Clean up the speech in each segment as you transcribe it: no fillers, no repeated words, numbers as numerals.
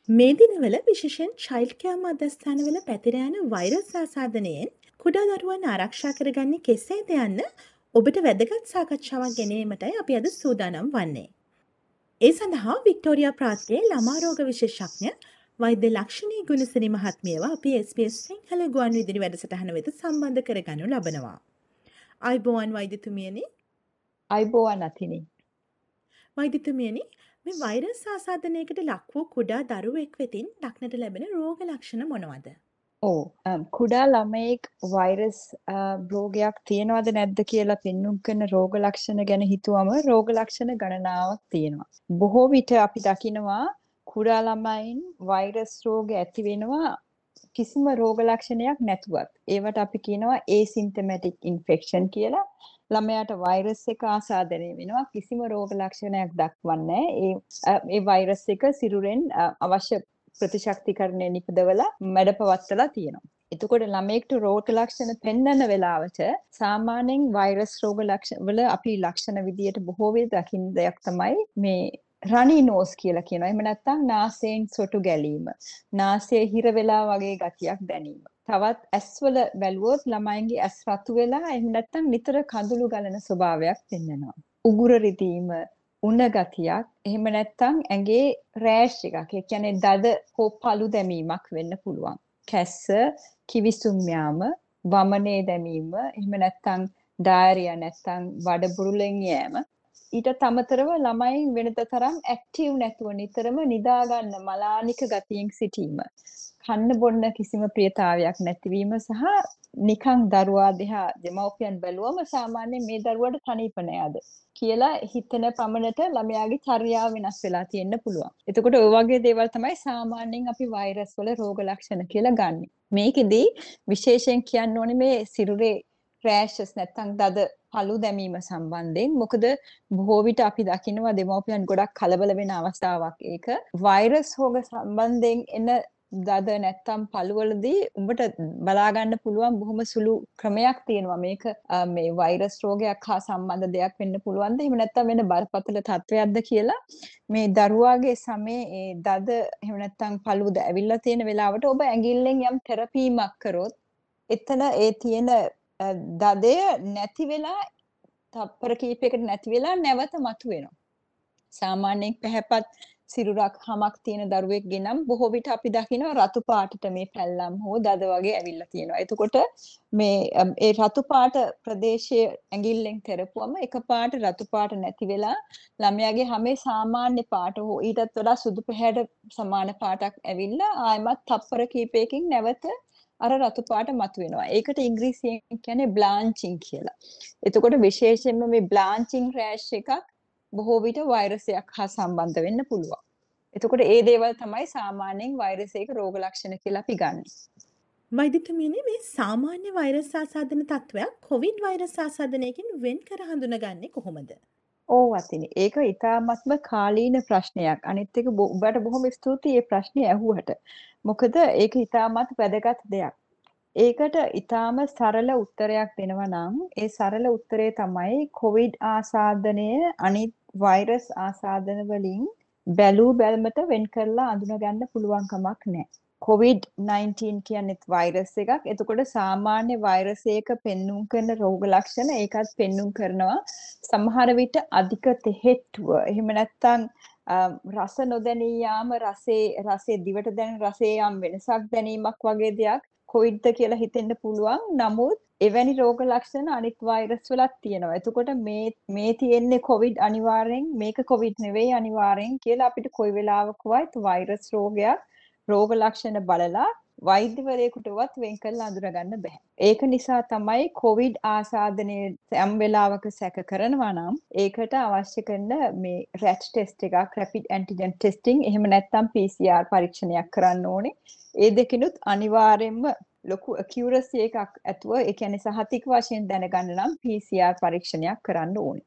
මේ දිනවල විශේෂයෙන් චයිල්ඩ් කෙයාර් මධ්‍යස්ථානවල පැතිර යන වෛරස් ආසාදනයෙන් කුඩා දරුවන් ආරක්ෂා කරගන්නේ කෙසේද යන්න ඔබට වැදගත් සාකච්ඡාවක් ගෙනීමටයි අපි අද සූදානම් වන්නේ. ඒ සඳහා වික්ටෝරියා ප්‍රාන්තයේ ළමා රෝග විශේෂඥ වෛද්‍ය ලක්ෂණී ගුණසිරි මහත්මියව අපි SBS සිංහල ගුවන්විදුලි වැඩසටහන වෙත සම්බන්ධ කරගනු ලබනවා. ආයුබෝවන් වෛද්‍යතුමියනි. අයිබෝවන් අතිනි. වෛද්‍යතුමියනි, මේ වෛරස් ආසාදනයකට ලක් වූ කුඩා දරුවෙක් වෙතින් දක්නට ලැබෙන රෝග ලක්ෂණ මොනවාද? කුඩා ළමයෙක් වෛරස් රෝගයක් තියෙනවද නැද්ද කියලා පෙන්눔 කරන රෝග ලක්ෂණ ගැන හිතුවම රෝග ලක්ෂණ ගණනාවක් තියෙනවා. බොහෝ විට අපි දකිනවා කුඩා ළමයින් වෛරස් රෝග ඇති වෙනවා කිසිම රෝග ලක්ෂණයක් නැතුවත්. ඒවට අපි කියනවා asymptomatic infection කියලා. ළමයාට වෛරස් එක ආසාදනය වෙනවා කිසිම රෝග ලක්ෂණයක් දක්වන්නේ ඒ වෛරස් එක සිරුරෙන් අවශ්‍ය ප්‍රතිශක්තිකරණය නිපදවලා මැඩපවත්තලා තියෙනවා. එතකොට ළමයෙක්ට රෝග ලක්ෂණ පෙන්වන වෙලාවට සාමාන්‍යයෙන් වෛරස් රෝග ලක්ෂණ වල අපි ලක්ෂණ විදියට බොහෝ විට දකින්න දෙයක් තමයි මේ රනි නෝස් කියලා කියනවා. එහෙම නැත්නම් නාසයෙන් සොටු ගැලීම. නාසය හිර වෙලා වගේ ගතියක් දැනීම. තවත් ඇස්වල බැලුවොත් ළමයින්ගේ ඇස් රතු වෙලා එහෙම නැත්නම් නිතර කඳුළු ගලන ස්වභාවයක් පෙන්වනවා. උගුර රිදීම, උණ ගතියක්, එහෙම නැත්නම් ඇඟේ රෑෂ් එකක්. ඒ කියන්නේ දද හෝ පළු දැමීමක් වෙන්න පුළුවන්. කැස්ස, කිවිසුම් යාම, වමනේ දැමීම, එහෙම නැත්නම් ඩයරියා නැත්නම් බඩ බුරුලෙන් යෑම. ඊට අමතරව ළමයි වෙනද තරම් ඇක්ටිව් නැතුව නිතරම නිදා ගන්න මලානික ගතියෙන් සිටීම. කන්න බොන්න කිසිම ප්‍රියතාවයක් නැතිවීම සහ නිකං දරුවා දිහා දෙමව්පියන් බැලුවම සාමාන්‍යයෙන් මේ දරුවාට තනීප නෑද කියලා හිතන පමණට ළමයාගේ චර්යාව වෙනස් වෙලා තියෙන්න පුළුවන්. එතකොට ඔය වගේ දේවල් තමයි සාමාන්‍යයෙන් අපි වෛරස් වල රෝග ලක්ෂණ කියලා ගන්නෙ. මේකෙදී විශේෂයෙන් කියන්න ඕනේ මේ සිරුරේ රෑෂස් නැත්නම් දද පළු දැමීම සම්බන්ධයෙන්. මොකද බොහෝ විට අපි දකිනවා දෙමව්පියන් ගොඩක් කලබල වෙන අවස්ථාවක් ඒක. වෛරස් රෝග සම්බන්ධයෙන් එන දද නැත්තම් පළුවලදී උඹට බලා ගන්න පුළුවන් බොහොම සුළු ක්‍රමයක් තියෙනවා මේක මේ වෛරස් රෝගයක් හා සම්බන්ධ දෙයක් වෙන්න පුළුවන්ද එහෙම නැත්නම් වෙන බරපතල තත්වයක්ද කියලා මේ දරුවාගේ සමේ ඒ දද එහෙම නැත්නම් පළුවද ඇවිල්ලා තියෙන වෙලාවට ඔබ ඇඟිල්ලෙන් යම් තෙරපීමක් කරොත් එතන ඒ තියෙන දදය නැති වෙලා තප්පර කීපයකට නැති වෙලා නැවත මතුවෙනවා. සාමාන්‍යයෙන් පැහැපත් සිරුරක් හමක් තියෙන දරුවෙක්ගේ නම් බොහෝ විට අපි දකිනවා රතු පාටට මේ පැල්ලම් හෝ දද වගේ ඇවිල්ලා තියෙනවා. එතකොට මේ ඒ රතු පාට ප්‍රදේශයේ ඇඟිල්ලෙන් තෙරපුවම එකපාරට රතු පාට නැති වෙලා ළමයාගේ හැමේ සාමාන්‍ය පාට හෝ ඊටත් වඩා සුදු පැහැයට සමාන පාටක් ඇවිල්ලා ආයමත් තප්පර කීපයකින් නැවත අර රතු පාට මතුවෙනවා. ඒකට ඉංග්‍රීසියෙන් කියන්නේ බ්ලාන්චින් කියලා. එතකොට විශේෂයෙන්ම මේ බ්ලාන්චින් රෑෂ් එකක් බොහෝ විට වෛරසයක් හා සම්බන්ධ වෙන්න පුළුවන්. එතකොට ඒ දේවල් තමයි සාමාන්‍යයෙන් වෛරස් එක රෝග ලක්ෂණ කියලා අපි ගන්න. වෛද්‍යතුමියනි, මේ සාමාන්‍ය වෛරස් ආසාදන තත්වයක් කොවිඩ් වෛරස් ආසාදනයකින් වෙන් කර හඳුනගන්නේ කොහොමද? ඔව් අතිනි. ඒක ඉතාමත්ම කාලීන ප්‍රශ්නයක්. අනිත් එක ඔබට බොහොම ස්තුතියි මේ ප්‍රශ්නේ ඇහුවට. මොකද ඒක ඉතාමත් වැදගත් දෙයක්. ඒකට ඉතාම සරල උත්තරයක් දෙනවා නම් ඒ සරල උත්තරේ තමයි කොවිඩ් ආසාදනය අනිත් වෛරස් ආසාදන වලින් බැලූ බැල්මට වෙන් කරලා අඳුන ගන්න පුළුවන් කමක් නැහැ. COVID-19 කියන්නේත් වෛරස් එකක්. එතකොට සාමාන්‍ය වෛරස් එක පෙන්눔 කරන රෝග ලක්ෂණ ඒකත් පෙන්눔 කරනවා. සමහර විට අධික තෙහෙට්ටුව. එහෙම නැත්නම් රස නොදැනී යාම රසයේ දිවට දැනෙන රසයේ යම් වෙනසක් දැනීමක් වගේ දෙයක් කොවිඩ්ද කියලා හිතෙන්න පුළුවන්. නමුත් එවැනි රෝග ලක්ෂණ අනිත් වෛරස් වලත් තියෙනවා. එතකොට මේ තියෙන්නේ කොවිඩ් අනිවාර්යෙන් මේක කොවිඩ් නෙවෙයි අනිවාර්යෙන් කියලා අපිට කොයි වෙලාවකවත් වෛරස් රෝගයක් රෝග ලක්ෂණ බලලා වෛද්‍යවරයෙකුටවත් වෙන් කරලා අඳුර ගන්න බෑ. ඒක නිසා තමයි කොවිඩ් ආසාදනයේ යම් වෙලාවක සැක කරනවා නම් ඒකට අවශ්‍ය කරන මේ රැට් ටෙස්ට් එකක් රැපිඩ් ඇන්ටිජන් ටෙස්ටිං එහෙම නැත්නම් PCR පරීක්ෂණයක් කරන්න ඕනේ. ඒ දෙකිනුත් අනිවාර්යයෙන්ම ලොකු ඇකියුරසි එකක් ඇතුව ඒ කියන්නේ සහතික වශයෙන් දැනගන්න නම් PCR පරීක්ෂණයක් කරන්න ඕනේ.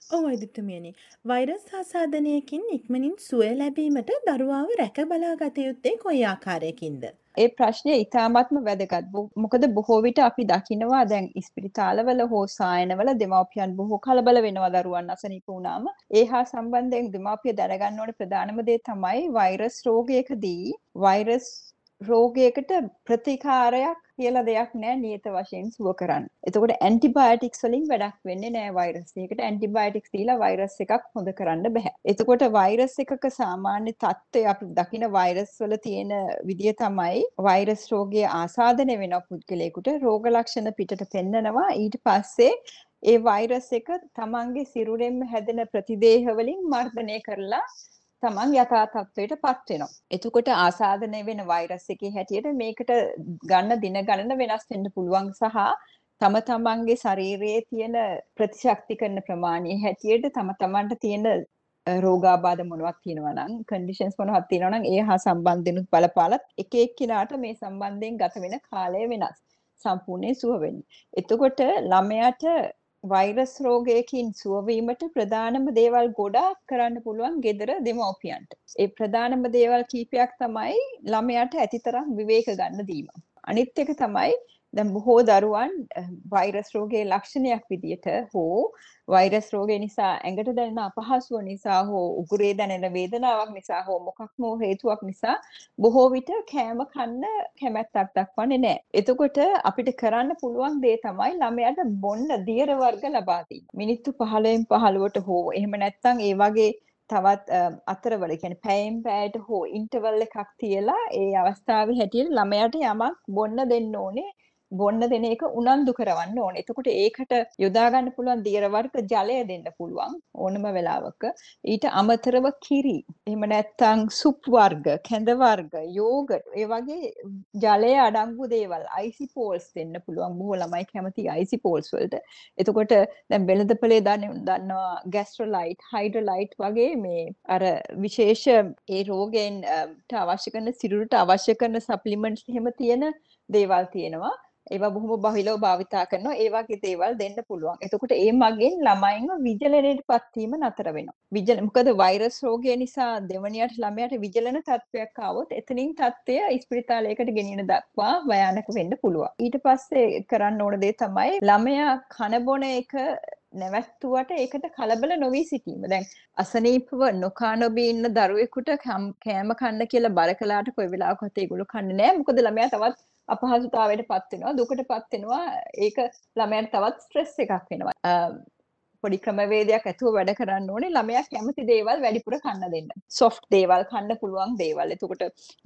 ඔව් වෛද්‍යතුමියනි. වෛරස් ආසාදනයකින් ඉක්මනින් සුවය ලැබීමට දරුවාව රැක බලා ගත යුත්තේ කොයි ආකාරයකින්ද? ඒ ප්‍රශ්නය ඉතාමත්ම වැදගත්. මොකද බොහෝ විට අපි දකිනවා දැන් ඉස්පිරිතාලවල හෝ සායනවල දෙමව්පියන් බොහෝ කලබල වෙනවා දරුවන් අසනීප වුණාම. ඒ හා සම්බන්ධයෙන් දෙමාපිය දැනගන්න ඕන ප්‍රධානම දේ තමයි වෛරස් රෝගයකදී වෛරස් රෝගයකට ප්‍රතිකාරයක් කියලා දෙයක් නෑ නියත වශයෙන් සුව කරන්න. එතකොට ඇන්ටිබයොටික්ස් වලින් වැඩක් වෙන්නේ නෑ වෛරස් එකකට. ඇන්ටිබයොටික්ස් දීලා වෛරස් එකක් හොඳ කරන්න බෑ. එතකොට වෛරස් එකක සාමාන්‍ය තත්ත්වය අපි දකින වෛරස් වල තියෙන විදිය තමයි වෛරස් රෝගය ආසාදනය වෙන පුද්ගලයෙකුට රෝග ලක්ෂණ පිටට පෙන්නනවා. ඊට පස්සේ ඒ වෛරස් එක තමන්ගේ සිරුරෙන්ම හැදෙන ප්‍රතිදේහ වලින් මර්ධනය කරලා තමන් යථා තත්ත්වයට පත් වෙනවා. එතකොට ආසාදනය වෙන වෛරස් එකේ හැටියට මේකට ගන්න දින ගණන වෙනස් වෙන්න පුළුවන් සහ තම තමන්ගේ ශරීරයේ තියෙන ප්‍රතිශක්ති කරන ප්‍රමාණය හැටියට තම තමන්ට තියෙන රෝගාබාධ මොනවක් තියෙනවා නම් කන්ඩිෂන්ස් මොනවක් තියෙනවා නම් ඒ හා සම්බන්ධිනුත් බලපාලත් එක එක්කිනාට මේ සම්බන්ධයෙන් ගත වෙන කාලය වෙනස්. සම්පූර්ණයෙන් සුව වෙන්න. එතකොට ළමයාට වෛරස් රෝගයකින් සුවවීමට ප්‍රධානම දේවල් ගොඩාක් කරන්න පුළුවන් ගෙදර දෙමව්පියන්ට. ඒ ප්‍රධානම දේවල් කීපයක් තමයි ළමයාට ඇතිතරම් විවේක ගන්න දීම. අනිත් එක තමයි දැන් බොහෝ දරුවන් වෛරස් රෝගයේ ලක්ෂණයක් විදියට හෝ වෛරස් රෝගය නිසා ඇඟට දැනෙන අපහසුව නිසා හෝ උගුරේ දැනෙන වේදනාවක් නිසා හෝ මොකක්ම හේතුවක් නිසා බොහෝ විට කෑම කන්න කැමැත්තක් දක්වන්නේ නැහැ. එතකොට අපිට කරන්න පුළුවන් දේ තමයි ළමයාට බොන්න දියර වර්ග ලබා දීම. මිනිත්තු 15න් 15ට හෝ එහෙම නැත්නම් ඒ වගේ තවත් අතරවල කියන්නේ පැයෙන් පැයට හෝ ඉන්ටර්වල් එකක් තියලා ඒ අවස්ථාවේ හැටියට ළමයාට යමක් බොන්න දෙන්න ඕනේ. බොන්න දෙන එක උනන්දු කරවන්න ඕනේ. එතකොට ඒකට යොදා ගන්න පුළුවන් දියර වර්ග ජලය දෙන්න පුළුවන් ඕනම වෙලාවක. ඊට අමතරව කිරි, එහෙම නැත්නම් සුප් වර්ග, කැඳ වර්ග, යෝගට්, ඒ වගේ ජලය අඩංගු දේවල්, අයිසි පෝල්ස් දෙන්න පුළුවන්. බොහෝ ළමයි කැමති අයිසි පෝල්ස් වලට. එතකොට දැන් වෙළඳපොලේ දන්නවා ගැස්ට්‍රොලයිට්, හයිඩ්‍රොලයිට් වගේ මේ අර විශේෂ ඒ රෝගයෙන් අවශ්‍ය කරන සිරුරට අවශ්‍ය කරන සප්ලිමන්ට්ස් එහෙම තියෙන දේවල් තියෙනවා. ඒවා බොහොම බහුලව භාවිතා කරනවා. ඒ වගේ දේවල් දෙන්න පුළුවන්. එතකොට ඒ මගෙන් ළමයින්ව විජලනයටපත් වීම නතර වෙනවා. මොකද වෛරස් රෝගය නිසා දෙවනියට ළමයාට විජලන තත්ත්වයක් ආවොත් එතනින් තත්ත්වය ඉස්පිරිතාලයකට ගෙනියන දක්වා භයානක වෙන්න පුළුවන්. ඊට පස්සේ කරන්න ඕන දේ තමයි ළමයා කන බොන එක නැවැත්තුවට ඒකට කලබල නොවී සිටීම. දැන් අසනීපව නොකා නොබී ඉන්න දරුවෙකුට කෑම කන්න කියලා බර කළාට කොයි වෙලාවකවත් ඒගොල්ලෝ කන්නේ නැහැ. මොකද ළමයා තවත් අපහසුතාවයට පත් වෙනවා, දුකට පත් වෙනවා. ඒක ළමයාට තවත් ස්ට්‍රෙස් එකක් වෙනවා. පොඩි ක්‍රමවේදයක් ඇතුව වැඩ කරන්න ඕනේ. ළමයා කැමති දේවල් වැඩිපුර කන්න දෙන්න. සොෆ්ට් දේවල් කන්න පුළුවන් දේවල්. එතකොට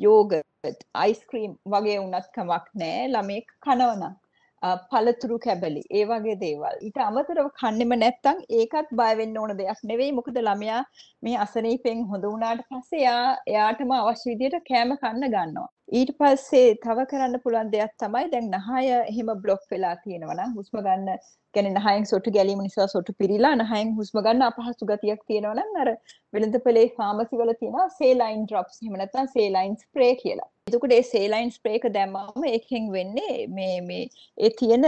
යෝගට්, අයිස්ක්‍රීම් වගේ වුණත් කමක් නැහැ. ළමෙක් කනවනම් පළතුරු කැබලි ඒ වගේ දේවල්. ඊට අමතරව කන්නෙම නැත්තම් ඒකත් බය වෙන්න ඕන දෙයක් නෙවෙයි. මොකද ළමයා මේ අසනීපෙන් හොඳ වුණාට පස්සේ එයාටම අවශ්‍ය විදියට කෑම කන්න ගන්නවා. ඊට පස්සේ තව කරන්න පුළුවන් දෙයක් තමයි දැන් නහය එහෙම බ්ලොක් වෙලා තියෙනවා නම් හුස්ම ගන්න කියන්නේ නහයෙන් සොටු ගැලීම නිසා සොටු පිරීලා නහයෙන් හුස්ම ගන්න අපහසු ගතියක් තියෙනවා නම් අර වෙළඳපොලේ ෆාමසි වල තියෙනවා සේලයින් ඩ්‍රොප්ස් එහෙම නැත්නම් සේලයින් ස්ප්‍රේ කියලා. එතකොට ඒ සේලයින් ස්ප්‍රේ එක දැම්මම ඒකෙන් වෙන්නේ මේ ඒ තියෙන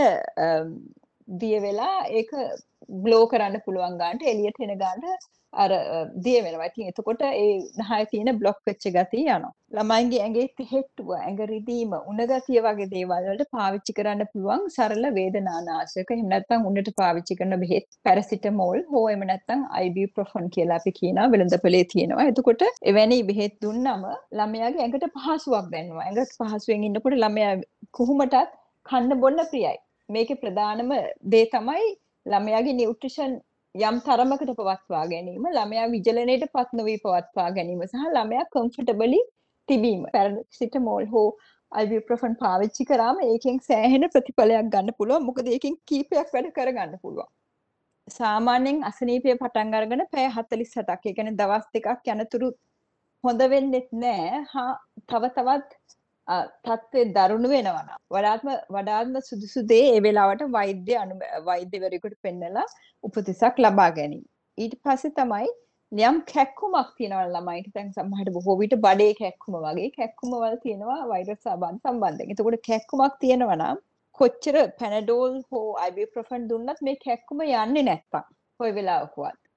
දිය වෙලා ඒක ග්ලෝ කරන්න පුළුවන් ගන්නට එළියට එන ගන්නට අර දිය වෙනවා. ඉතින් එතකොට ඒ නහයේ තියෙන බ්ලොක් වෙච්ච ගතිය යනවා. ළමයින්ගේ ඇඟේ තෙහෙට්ටුව, ඇඟ රිදීම, උණ ගතිය වගේ දේවල් වලට පාවිච්චි කරන්න පුළුවන් සරල වේදනානාශක. එහෙම නැත්නම් උණට පාවිච්චි කරන බෙහෙත් පැරසිටමෝල් හෝ එහෙම නැත්නම් අයිබුප්‍රොෆන් කියලා අපි කියනවා වෙළඳපොලේ තියෙනවා. එතකොට එවැනි බෙහෙත් දුන්නම ළමයාගේ ඇඟට පහසුවක් දැනෙනවා. ඇඟට පහසුවෙන් ඉන්නකොට ළමයා කොහොමටත් කන්න බොන්න ප්‍රියයි. මේකේ ප්‍රධානම දේ තමයි ළමයාගේ නියුට්‍රිෂන් යම් තරමකට පවත්වා ගැනීම, ළමයා විජලනයට පත් නොවී පවත්වා ගැනීම සහ ළමයා කම්ෆර්ටබලි තිබීම. පැරසිටමෝල් හෝ අයිබුප්‍රොෆන් පාවිච්චි කරාම ඒකෙන් සෑහෙන ප්‍රතිඵලයක් ගන්න පුළුවන්. මොකද ඒකෙන් කීපයක් වැඩ කරගන්න පුළුවන්. සාමාන්‍යයෙන් අසනීපය පටන් අරගෙන පැය 47ක්, ඒ කියන්නේ දවස් දෙකක් යනතුරු හොඳ වෙන්නේ නැහැ. තව තවත් තත්ත්වය දරුණු වෙනවා නම් වඩාත්ම සුදුසු දේ ඒ වෙලාවට වෛද්‍යවරයෙකුට පෙන්නලා උපදෙසක් ලබා ගැනීම. ඊට පස්සේ තමයි යම් කැක්කුමක් තියෙනවා ළමයිට. දැන් සමහරට බොහෝ විට බඩේ කැක්කුම වගේ කැක්කුම වල තියෙනවා වෛරස් සම්බන්ධයෙන්. එතකොට කැක්කුමක් තියෙනවා නම් කොච්චර පැනඩෝල් හෝ අයිබුප්‍රොෆන් දුන්නත් මේ කැක්කුම යන්නේ නැත්තම් කොයි වෙලාවකවත්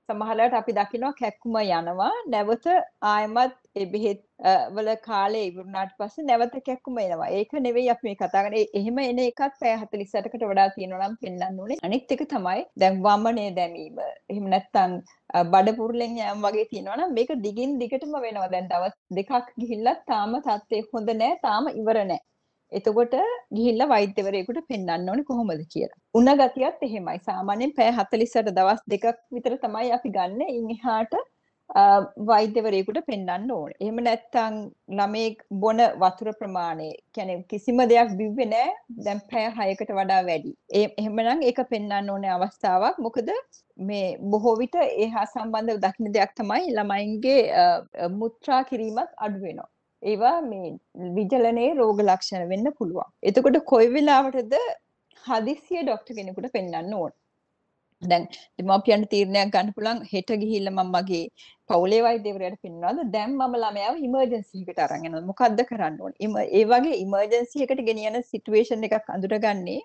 සමහරවිට අපි දකිනවා කැක්කුම යනවා නැවත ආයමත් ඒ බෙහෙත් වල කාලේ ඉවරුනාට පස්සේ නැවත කැක්කුම එනවා. ඒක නෙවෙයි අපි මේ කතා කරන්නේ. එහෙම එන එකත් පැය 48කට වඩා තියෙනවා නම් පෙන්වන්න ඕනේ. අනිත් එක තමයි දැන් වමනේ දැමීම. එහෙම නැත්නම් බඩ පුරුලෙන් යෑම වගේ තියෙනවා නම් මේක දිගින් දිගටම වෙනවා. දැන් දවස් දෙකක් ගිහිල්ලා තාම තත්ත්වය හොඳ නැහැ. තාම ඉවර නැහැ. එතකොට ගිහිල්ලා වෛද්‍යවරයෙකුට පෙන්වන්න ඕනේ කොහොමද කියලා. උණ ගතියත් එහෙමයි. සාමාන්‍යයෙන් පැය 48 දවස් දෙකක් විතර තමයි අපි ගන්න. ඉන් එහාට වෛද්‍යවරයෙකුට පෙන්වන්න ඕනේ. එහෙම නැත්නම් ළමයෙක් බොන වතුර ප්‍රමාණය කියන්නේ කිසිම දෙයක් බිව්වේ නැහැ. දැන් පැය 6කට වඩා වැඩි. එහෙමනම් ඒක පෙන්වන්න ඕනේ අවස්ථාවක්. මොකද මේ බොහෝ විට ඒ හා සම්බන්ධව දකින්න දෙයක් තමයි ළමයින්ගේ මුත්‍රා කිරීමත් අඩු වෙනවා. ඒවා මේ විජලනයේ රෝග ලක්ෂණ වෙන්න පුළුවන්. එතකොට කොයි වෙලාවටද හදිස්සිය ડોක්ටර් කෙනෙකුට පෙන්වන්න ඕන. දැන් දෙමාපියන්ට තීරණයක් ගන්න පුළුවන් හෙට ගිහිල්ලා මම මගේ පවුලේ වෛද්‍යවරයාට පෙන්වනවාද දැන් මම ළමයාව ඉමර්ජන්සි එකට අරන් යනවා. මොකද්ද කරන්න ඕනේ? ඒ වගේ ඉමර්ජන්සි එකට ගෙනියන සිටුේෂන් එකක් අඳුරගන්නේ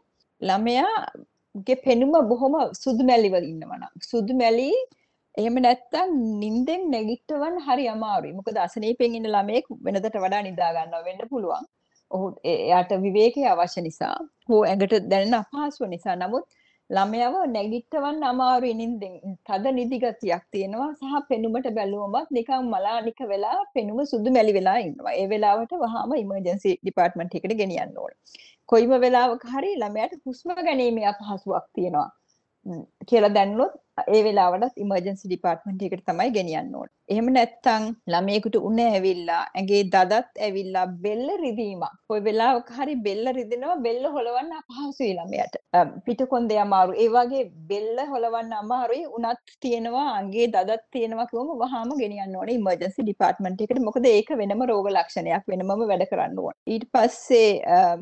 ළමයාගේ පෙනුම බොහොම සුදු මැලිව ඉන්නවා නම්. සුදු මැලි එහෙම නැත්තම් නිින්දෙන් නැගිටවන්න හරි අමාරුයි. මොකද අසනීපෙන් ඉන්න ළමයෙක් වෙනදට වඩා නිදා ගන්නවා වෙන්න පුළුවන්. එයාට විවේකයේ අවශ්‍ය නිසා, හෝ ඇඟට දැනෙන අපහසුව නිසා. නමුත් ළමයව නැගිටවන්න අමාරුයි නිින්දෙන්. තද නිදි ගතියක් තියෙනවා සහ පෙනුමට බැලුවමත් නිකන් මලානික වෙලා පෙනුම සුදු මැලි වෙලා ඉන්නවා. ඒ වෙලාවට වහාම ඉමර්ජන්සි ඩිපාර්ට්මන්ට් එකට ගෙනියන්න ඕනේ. කොයිම වෙලාවක හරි ළමයාට හුස්ම ගැනීමේ අපහසුාවක් තියෙනවා කියලා දැනුනොත් ඒ වෙලාවටත් ඉමර්ජන්සි ඩිපාර්ට්මන්ට් එකට තමයි ගෙනියන්න ඕනේ. එහෙම නැත්නම් ළමයෙකුට උණ ඇවිල්ලා, ඇඟේ දදත් ඇවිල්ලා, බෙල්ල රිදීමක්. කොයි වෙලාවක හරි බෙල්ල රිදෙනවා, බෙල්ල හොලවන්න අපහසුයි ළමයාට. පිටකොන්දේ අමාරු. ඒ වගේ බෙල්ල හොලවන්න අමාරුයි උණත් තියෙනවා, ඇඟේ දදත් තියෙනවා කිව්වම වහාම ගෙනියන්න ඕනේ ඉමර්ජන්සි ඩිපාර්ට්මන්ට් එකට. මොකද ඒක වෙනම රෝග ලක්ෂණයක්, වෙනමම වැඩ කරන්න ඕනේ. ඊට පස්සේ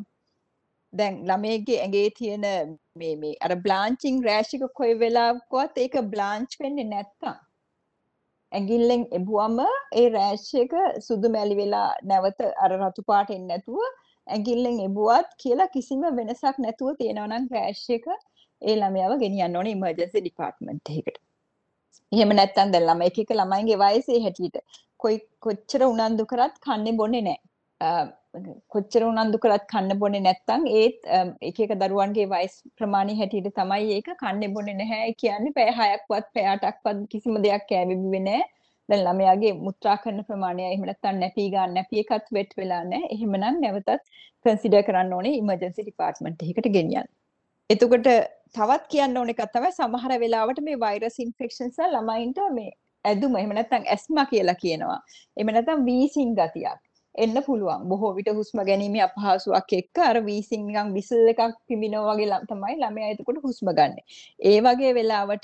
දැන් ළමයේගේ ඇඟේ තියෙන මේ අර බ්ලාන්චින් රෑෂ් එක කොයි වෙලාවකවත් ඒක බ්ලාන්ච් වෙන්නේ නැත්තම් ඇඟිල්ලෙන් එබුවම ඒ රෑෂ් එක සුදු මැලි වෙලා නැවත අර රතු පාට එන්නේ නැතුව ඇඟිල්ලෙන් එබුවත් කියලා කිසිම වෙනසක් නැතුව තියෙනවා නම් රෑෂ් එක ඒ ළමයාව ගෙනියන්න ඕනේ ඉමර්ජන්සි ඩිපාර්ට්මන්ට් එකකට. එහෙම නැත්තම් දැන් ළමයි එක ළමයින්ගේ වයසේ හැටියට කොච්චර උනන්දු කරත් කන්නේ බොන්නේ නැහැ. කොච්චර උනන්දු කරත් කන්න බොන්නේ නැත්නම් ඒත් එක එක දරුවන්ගේ වයස් ප්‍රමාණය හැටියට තමයි ඒක කන්නේ බොන්නේ නැහැ කියන්නේ පැය 6ක්වත් පැය 8ක්වත් කිසිම දෙයක් කෑවෙන්නේ නැහැ. දැන් ළමයාගේ මුත්‍රා කරන ප්‍රමාණය එහෙම නැත්නම් නැපී ගන්න නැපී එකත් වෙට් වෙලා නැහැ. එහෙමනම් නැවතත් කන්සිඩර් කරන්න ඕනේ ඉමර්ජන්සි ඩිපාර්ට්මන්ට් එකකට ගෙනියන්න. එතකොට තවත් කියන්න ඕන එකක් තමයි සමහර වෙලාවට මේ වෛරස් ඉන්ෆෙක්ෂන්ස් ළමයින්ට මේ ඇදුම එහෙම නැත්නම් ඇස්මා කියලා කියනවා. එහෙම නැත්නම් වීසිං ගතියක් එන්න පුළුවන්. බොහෝ විට හුස්ම ගැනීමේ අපහසුාවක් එක්ක අර වීසිං නිකන් විසල් එකක් පිඹිනවා වගේ තමයි ළමයා එතකොට හුස්ම ගන්නෙ. ඒ වගේ වෙලාවටත්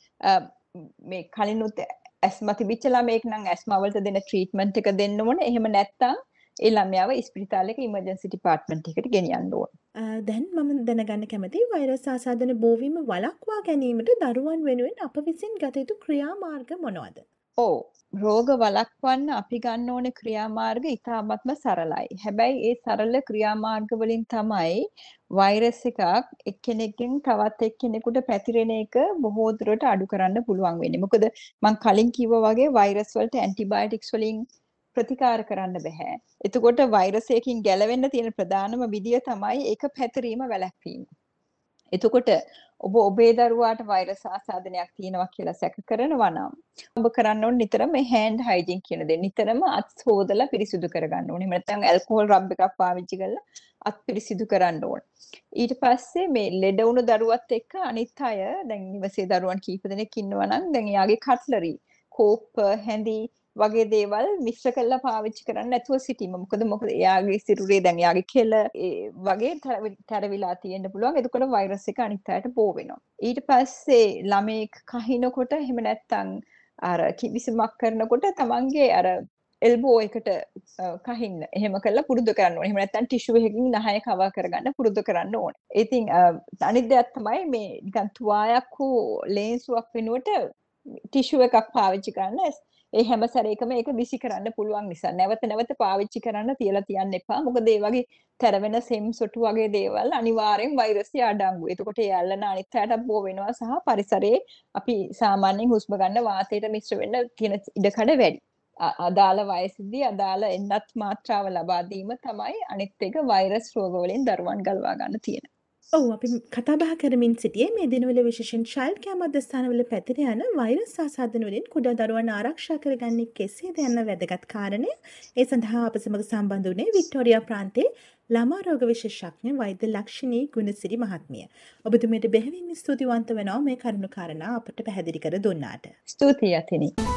මේ කලිනුත් ඇස්මා තිබිච්ච ළමයෙක් නම් ඇස්මා වලට දෙන ට්‍රීට්මන්ට් එක දෙන්න ඕනේ. එහෙම නැත්නම් ඒ ළමයාව ඉස්පිරිතාලයක ඉමර්ජන්සි ඩිපාර්ට්මන්ට් එකට ගෙනියන්න ඕනේ. දැන් මම දැනගන්න කැමතියි වෛරස් ආසාදන බෝවීම වළක්වා ගැනීමට දරුවන් වෙනුවෙන් අප විසින් ගත යුතු ක්‍රියාමාර්ග මොනවාද? ඔව් රෝග වළක්වන්න අපි ගන්න ඕනේ ක්‍රියාමාර්ග ඉතාමත්ම සරලයි. හැබැයි ඒ සරල ක්‍රියාමාර්ග වලින් තමයි වෛරස් එකක් එක්කෙනෙක්ගෙන් තවත් එක්කෙනෙකුට පැතිරෙන එක බොහෝ දුරට අඩු කරන්න පුළුවන් වෙන්නේ. මොකද මම කලින් කිව්වා වගේ වෛරස් වලට ඇන්ටිබයොටික්ස් වලින් ප්‍රතිකාර කරන්න බෑ. එතකොට වෛරස් එකකින් ගැලවෙන්න තියෙන ප්‍රධානම විදිය තමයි ඒක පැතිරීම වැළැක්වීම. එතකොට ඔබේ දරුවාට වෛරස් ආසාදනයක් තියෙනවා කියලා සැක කරනවා නම් ඔබ කරන්න ඕනේ නිතරම මේ හෑන්ඩ් හයිජීන් කියන දේ. නිතරම අත් හොදලා පිරිසිදු කරගන්න ඕනේ. එහෙම නැත්නම් ඇල්කොහොල් රබ් එකක් පාවිච්චි කරලා අත් පිරිසිදු කරන්න ඕනේ. ඊට පස්සේ මේ ලෙඩ වුණු දරුවත් එක්ක අනිත් අය දැන් නිවසේ දරුවන් කීප දෙනෙක් ඉන්නවා නම් දැන් එයාගේ කට්ලරි, කෝප්ප, හැඳි වගේ දේවල් මිශ්‍ර කරලා පාවිච්චි කරන්න නැතුව සිටීම. මොකද එයාගේ සිරුරේ දැන් එයාගේ කෙල වගේ තැරවිලා තියෙන්න පුළුවන්. එතකොට වෛරස් එක අනිත් අයට බෝ වෙනවා. ඊට පස්සේ ළමෙක් කහිනකොට එහෙම නැත්නම් අර කිවිසුමක් කරනකොට තමන්ගේ අර එල්බෝ එකට කහින්න එහෙම කරලා පුරුදු කරන්න ඕනේ. එහෙම නැත්නම් ටිෂු එකකින් නහය කවර් කරගන්න පුරුදු කරන්න ඕනේ. ඉතින් අනිත් දෙයක් තමයි මේ නිකන් තුවායක් හෝ ලේන්සුවක් වෙනුවට ටිෂු එකක් පාවිච්චි කරන්න. ඒ හැම සැරේකම ඒක විසි කරන්න පුළුවන් නිසා. නැවත නැවත පාවිච්චි කරන්න තියලා තියන්න එපා. මොකද ඒ වගේ තැරවෙන සෙම් සොටු වගේ දේවල් අනිවාර්යෙන් වෛරසය අඩංගුයි. එතකොට ඒ ඇල්ලන අනිත් අයටත් බෝ වෙනවා සහ පරිසරයේ අපි සාමාන්‍යයෙන් හුස්ම ගන්න වාතයට මිශ්‍ර වෙන්න තියෙන ඉඩකඩ වැඩි. අදාළ වයසේදී අදාළ එන්නත් මාත්‍රාව ලබා දීම තමයි අනිත් එක වෛරස් රෝග වලින් දරුවන් ගලවා ගන්න තියෙන. ඔව් අපි කතා බහ කරමින් සිටියේ මේ දිනවල විශේෂයෙන් චයිල්ඩ් කෙයාර් මධ්‍යස්ථානවල පැතිර යන වෛරස් ආසාදන වලින් කුඩා දරුවන් ආරක්ෂා කරගන්නේ කෙසේද යන වැදගත් කාරණය. ඒ සඳහා අප සමග සම්බන්ධ වුණේ වික්ටෝරියා ප්‍රාන්තයේ ළමා රෝග විශේෂඥ වෛද්‍ය ලක්ෂණී ගුණසිරි මහත්මිය. ඔබතුමියට බෙහෙවින් ස්තුතිවන්ත වෙනවා මේ කරුණු කාරණා අපට පැහැදිලි කර දුන්නාට. ස්තුතියි අතිනි.